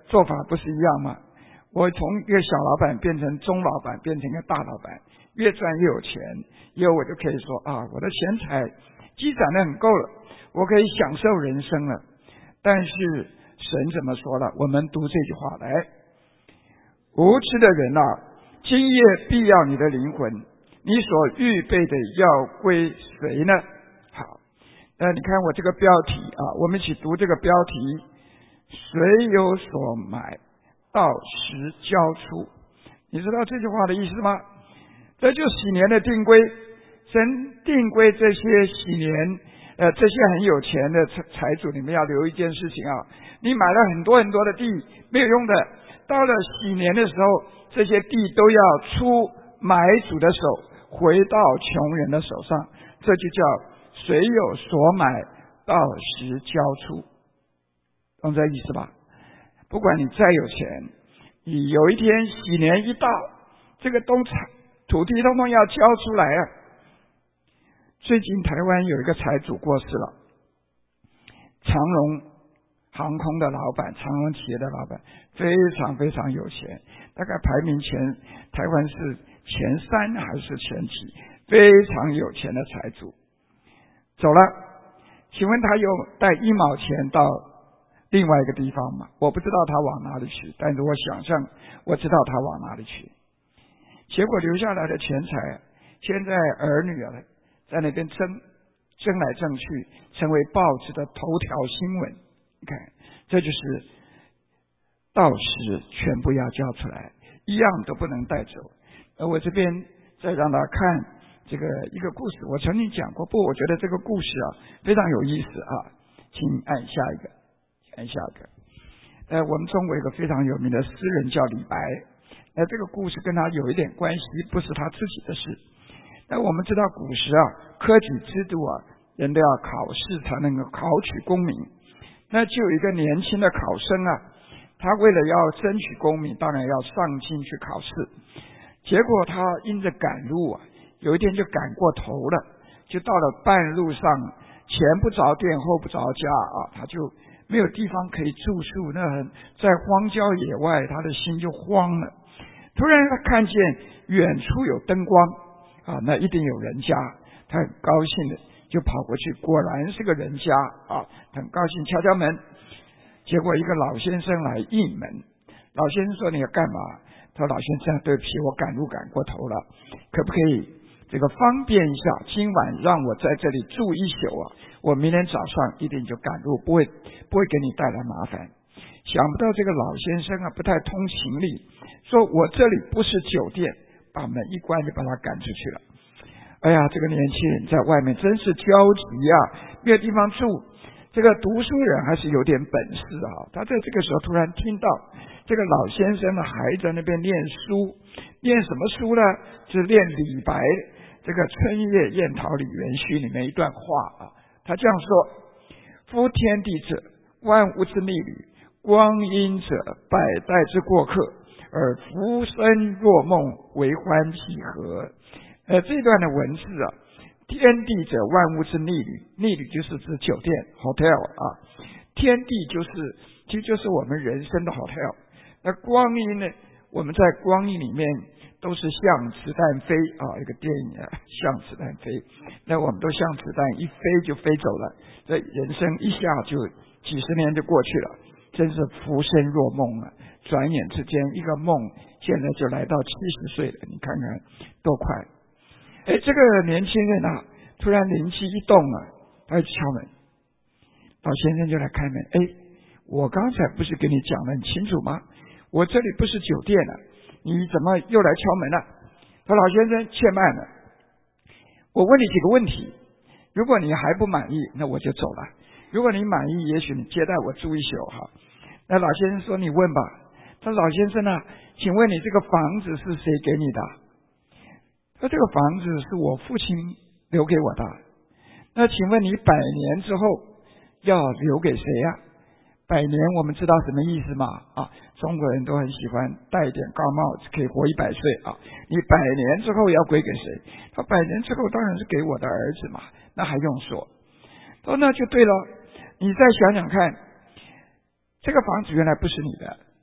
做法不是一样吗？我从一个小老板变成中老板，变成一个大老板，越赚越有钱，以后我就可以说啊，我的钱财积攒的很够了，我可以享受人生了。但是神怎么说了？我们读这句话来，无知的人啊，今夜必要你的灵魂，你所预备的要归谁呢？好，那你看我这个标题啊，我们一起读这个标题，谁有所买，到时交出。你知道这句话的意思吗？这就洗年的定规，神定规这些洗年呃，这些很有钱的财财主，你们要留一件事情啊，你买了很多很多的地没有用的，到了洗年的时候，这些地都要出买主的手，回到穷人的手上，这就叫谁有所买，到时交出。懂这意思吧？不管你再有钱，你有一天洗年一到，这个东土地通通要交出来啊。最近台湾有一个财主过世了，长荣航空的老板，长荣企业的老板，非常非常有钱，大概排名前台湾是前三还是前几，非常有钱的财主走了。请问他有带一毛钱到另外一个地方吗？我不知道他往哪里去，但是我想象我知道他往哪里去。结果留下来的钱财，现在儿女啊在那边争争来争去，成为报纸的头条新闻。你看，这就是到时全部要交出来，一样都不能带走。而我这边再让他看这个一个故事，我曾经讲过，不，我觉得这个故事啊非常有意思啊，请按下一个，按下一个。呃，我们中国有一个非常有名的诗人叫李白，那这个故事跟他有一点关系，不是他自己的事。那我们知道古时啊，科举制度啊，人都要考试才能够考取功名。那就有一个年轻的考生啊，他为了要争取功名，当然要上进去考试。结果他因着赶路啊，有一天就赶过头了，就到了半路上，前不着店后不着家啊，他就没有地方可以住宿，那在荒郊野外，他的心就慌了。突然他看见远处有灯光啊，那一定有人家，他很高兴的就跑过去，果然是个人家啊，很高兴敲敲门，结果一个老先生来应门。老先生说：“你要干嘛？”他说：“老先生，对不起，我赶路赶过头了，可不可以这个方便一下，今晚让我在这里住一宿啊？我明天早上一定就赶路，不会不会给你带来麻烦。”想不到这个老先生啊，不太通情理，说我这里不是酒店，把门一关就把他赶出去了。哎呀，这个年轻人在外面真是焦急啊，没有地方住。这个读书人还是有点本事啊，他在这个时候突然听到这个老先生呢还在那边念书，念什么书呢？是念李白这个《春夜宴桃李园序》里面一段话啊。他这样说：“夫天地者，万物之逆旅，光阴者，百代之过客，而浮生若梦，为欢几何？”呃，这段的文字啊，天地者，万物之逆旅，逆旅就是指酒店 hotel 啊，天地就是其实就是我们人生的 hotel。那光阴呢，我们在光阴里面都是像子弹飞啊，一个电影啊，像子弹飞，那我们都像子弹一飞就飞走了，这人生一下就几十年就过去了，真是浮生若梦啊！转眼之间一个梦，现在就来到七十岁了，你看看多快！哎，这个年轻人啊，突然灵机一动啊，他去敲门，老先生就来开门。哎，我刚才不是跟你讲得很清楚吗？我这里不是酒店啊，你怎么又来敲门了？说老先生且慢了，我问你几个问题，如果你还不满意，那我就走了；如果你满意，也许你接待我住一宿哈。那老先生说：“你问吧。”他说：“老先生啊，请问你这个房子是谁给你的？”他说：“这个房子是我父亲留给我的。”那请问你百年之后要留给谁呀？百年我们知道什么意思吗？啊，中国人都很喜欢戴一点高帽子，可以活一百岁啊。你百年之后要归给谁？他百年之后当然是给我的儿子嘛，那还用说？他说那就对了，你再想想看，这个房子原来不是你的，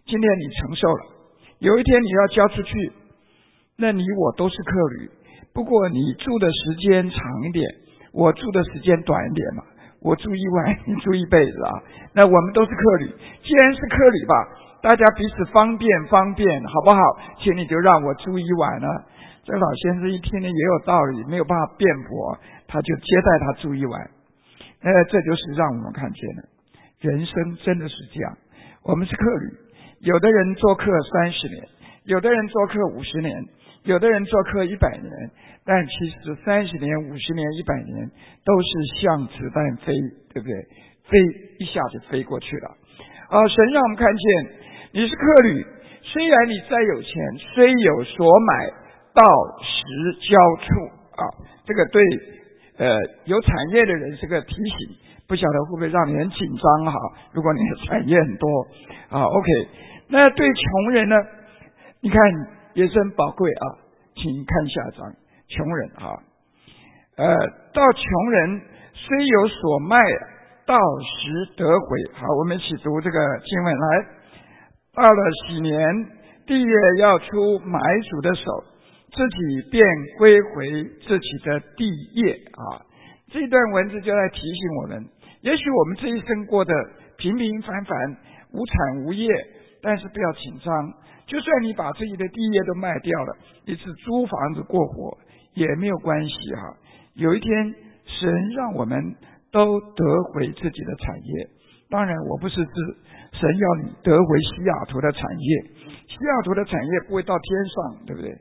今天你承受了，有一天你要交出去，那你我都是客旅。不过你住的时间长一点，我住的时间短一点嘛，我住一晚，你住一辈子啊。那我们都是客旅，既然是客旅吧，大家彼此方便方便，好不好？请你就让我住一晚了。这老先生一听呢也有道理，没有办法辩驳，他就接待他住一晚。呃，这就是让我们看见了，人生真的是这样。我们是客旅，有的人做客三十年，有的人做客五十年，有的人做客一百年，但其实三十年、五十年、一百年都是像子弹飞，对不对？飞一下就飞过去了。啊，神让我们看见，你是客旅，虽然你再有钱，虽有所买，到时交出啊。这个对呃有产业的人是个提醒，不晓得会不会让你很紧张哈？如果你的产业很多啊 ，OK， 那对穷人呢？你看也是很宝贵啊，请看下章，穷人啊，呃，到穷人虽有所卖，到时得回。好，我们一起读这个经文来。到了喜年，地业要出买主的手，自己便归回自己的地业啊。这段文字就在提醒我们，也许我们这一生过得平平凡凡，无产无业，但是不要紧张。就算你把自己的地业都卖掉了，一次租房子过活也没有关系哈。有一天，神让我们都得回自己的产业。当然，我不是指神要你得回西雅图的产业，西雅图的产业不会到天上，对不对？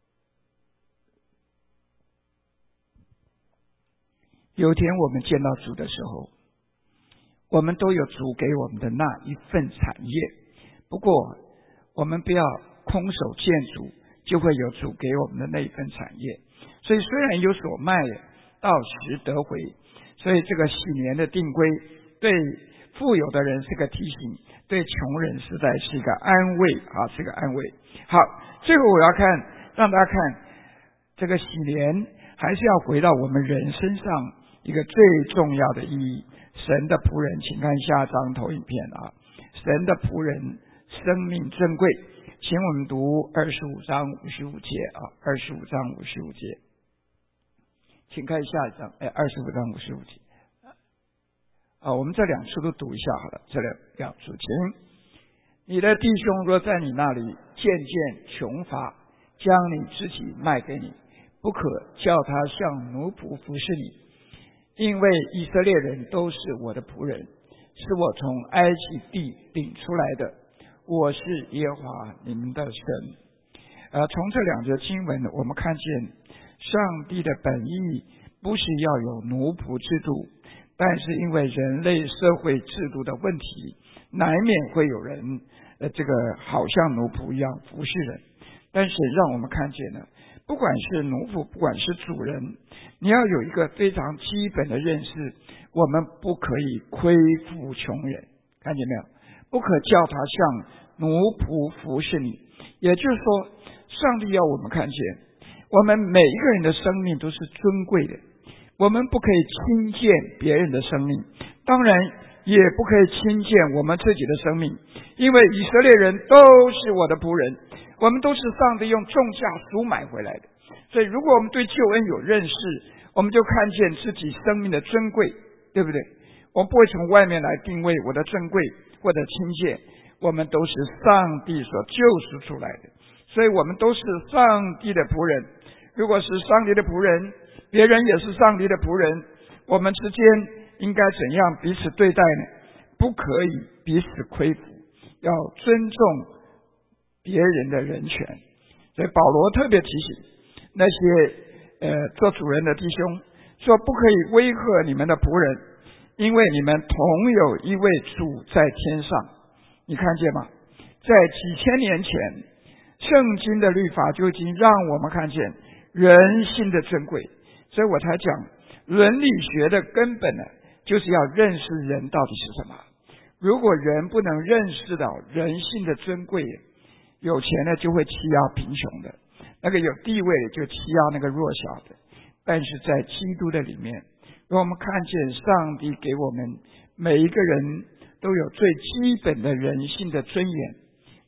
有一天我们见到主的时候，我们都有主给我们的那一份产业。不过我们不要空手见主，就会有主给我们的那一份产业。所以虽然有所卖，到时得回。所以这个喜年的定规对富有的人是个提醒，对穷人实在是一个安慰啊，是个安慰。好，最后我要看，让大家看这个喜年，还是要回到我们人身上一个最重要的意义。神的仆人，请看下张投影片啊，神的仆人生命珍贵，请我们读二十五章五十五节啊，二十五章五十五节，请看下一章，哎，二十五章五十五节啊，我们这两处都读一下好了，这两两处，请你的弟兄若在你那里渐渐穷乏，将你自己卖给你，不可叫他像奴仆服侍你，因为以色列人都是我的仆人，是我从埃及地领出来的，我是耶和华你们的神。呃，从这两节经文我们看见上帝的本意不是要有奴仆制度，但是因为人类社会制度的问题，难免会有人呃，这个好像奴仆一样服侍人。但是让我们看见了，不管是奴仆，不管是主人，你要有一个非常基本的认识，我们不可以亏负穷人，看见没有？不可叫他像奴仆服侍你。也就是说，上帝要我们看见，我们每一个人的生命都是尊贵的，我们不可以轻贱别人的生命，当然也不可以轻贱我们自己的生命，因为以色列人都是我的仆人，我们都是上帝用重价赎买回来的。所以如果我们对救恩有认识，我们就看见自己生命的尊贵，对不对？我们不会从外面来定位我的尊贵或者轻贱，我们都是上帝所救赎出来的，所以我们都是上帝的仆人。如果是上帝的仆人，别人也是上帝的仆人，我们之间应该怎样彼此对待呢？不可以彼此亏负，要尊重别人的人权。所以保罗特别提醒那些呃做主人的弟兄，说不可以威吓你们的仆人，因为你们同有一位主在天上。你看见吗？在几千年前，圣经的律法就已经让我们看见人性的珍贵。所以我才讲伦理学的根本呢，就是要认识人到底是什么。如果人不能认识到人性的珍贵，有钱的就会欺压贫穷的，那个有地位的就欺压那个弱小的。但是在基督的里面，让我们看见上帝给我们每一个人都有最基本的人性的尊严。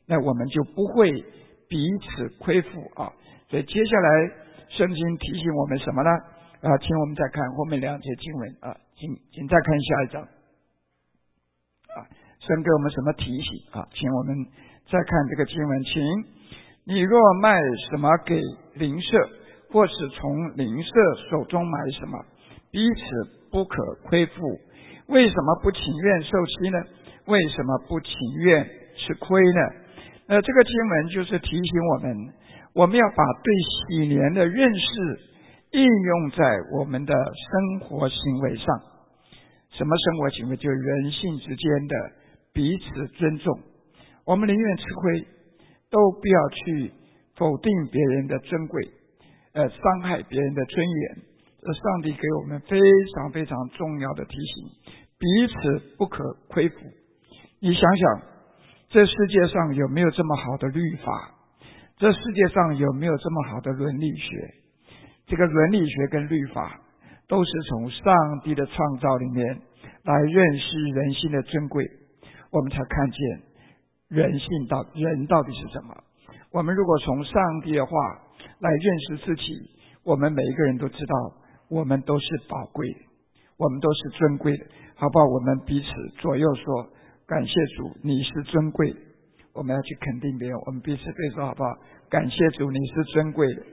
那我们就不会彼此亏负啊。所以接下来圣经提醒我们什么呢？啊，请我们再看后面两节经文啊，请请再看下一章啊，神给我们什么提醒啊？请我们再看这个经文，请你若卖什么给邻舍，或是从邻舍手中买什么，彼此不可亏负。为什么不情愿受欺呢？为什么不情愿吃亏呢？那这个经文就是提醒我们，我们要把对禧年的认识应用在我们的生活行为上。什么生活行为？就是人性之间的彼此尊重。我们宁愿吃亏，都不要去否定别人的尊贵，呃，伤害别人的尊严。这上帝给我们非常非常重要的提醒，彼此不可亏负。你想想，这世界上有没有这么好的律法？这世界上有没有这么好的伦理学？这个伦理学跟律法都是从上帝的创造里面来认识人性的尊贵，我们才看见人性到人到底是什么。我们如果从上帝的话来认识自己，我们每一个人都知道我们都是宝贵的，我们都是尊贵的，好不好？我们彼此左右说，感谢主你是尊贵的。我们要去肯定别人，我们彼此对说，好不好？感谢主你是尊贵的。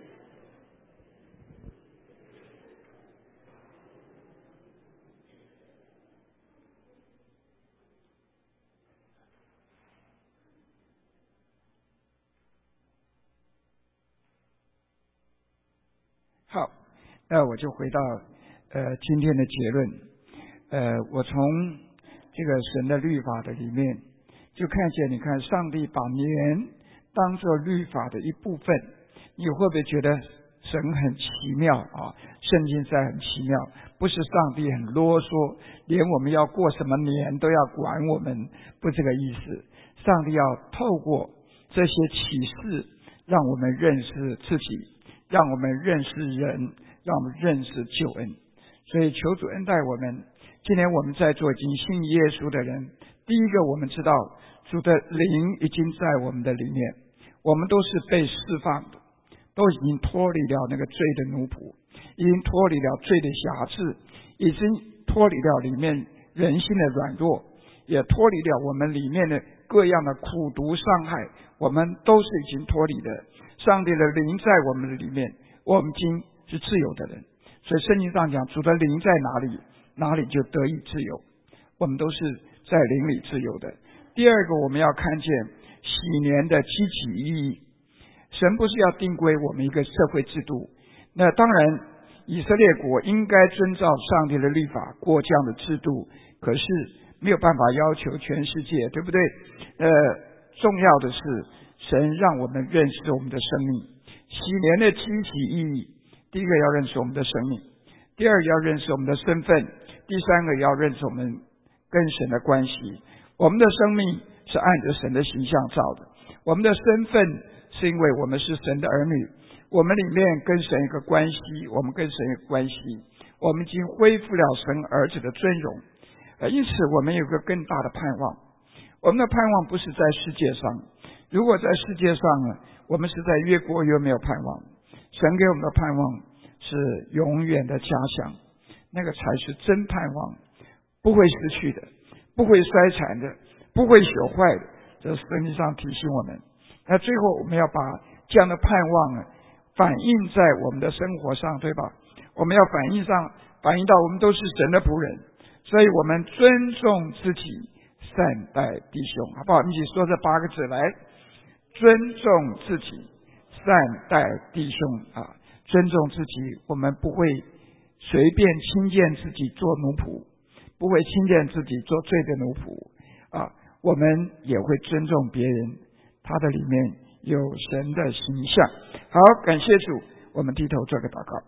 好，那我就回到呃今天的结论。呃，我从这个神的律法的里面就看见，你看上帝把年当作律法的一部分，你会不会觉得神很奇妙啊？圣经在很奇妙，不是上帝很啰嗦，连我们要过什么年都要管我们，不这个意思。上帝要透过这些启示，让我们认识自己，让我们认识人，让我们认识救恩。所以求主恩待我们。今天我们在座已经信耶稣的人，第一个我们知道主的灵已经在我们的里面，我们都是被释放的，都已经脱离了那个罪的奴仆，已经脱离了罪的辖制，已经脱离了里面人性的软弱，也脱离了我们里面的各样的苦毒伤害，我们都是已经脱离的。上帝的灵在我们的里面，我们已经是自由的人。所以圣经上讲，主的灵在哪里，哪里就得以自由。我们都是在灵里自由的。第二个，我们要看见禧年的积极意义。神不是要定规我们一个社会制度，那当然以色列国应该遵照上帝的律法过这样的制度，可是没有办法要求全世界，对不对？呃，重要的是神让我们认识我们的生命。禧年的积极意义，第一个要认识我们的生命，第二个要认识我们的身份，第三个要认识我们跟神的关系。我们的生命是按着神的形象造的，我们的身份是因为我们是神的儿女，我们里面跟神一个关系，我们跟神一个关系，我们已经恢复了神儿子的尊荣。呃，因此我们有个更大的盼望。我们的盼望不是在世界上，如果在世界上呢，我们是在越过越没有盼望。神给我们的盼望是永远的家乡，那个才是真盼望，不会失去的，不会衰残的，不会朽坏的。这是圣经上提醒我们。那最后我们要把这样的盼望呢，反映在我们的生活上，对吧？我们要反映上反映到我们都是神的仆人，所以我们尊重自己，善待弟兄，好不好？一起说这八个字来：尊重自己，善待弟兄啊！尊重自己，我们不会随便轻贱自己做奴仆，不会轻贱自己做罪的奴仆啊！我们也会尊重别人，他的里面有神的形象。好，感谢主，我们低头做个祷告。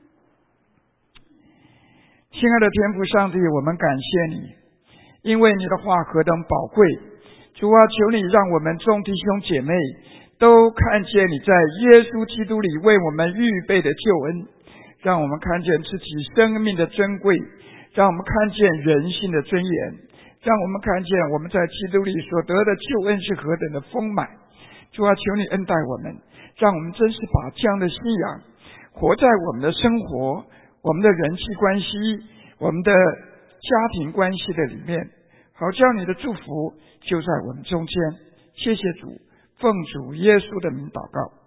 亲爱的天父上帝，我们感谢你，因为你的话何等宝贵。主啊，求你让我们众弟兄姐妹都看见你在耶稣基督里为我们预备的救恩，让我们看见自己生命的珍贵，让我们看见人性的尊严， 让我们看见我们在基督里所得的救恩是何等的丰满。主啊，求你恩待我们，让我们真是把这样的信仰活在我们的生活、我们的人际关系、我们的家庭关系的里面，好叫你的祝福就在我们中间。谢谢主，奉主耶稣的名祷告。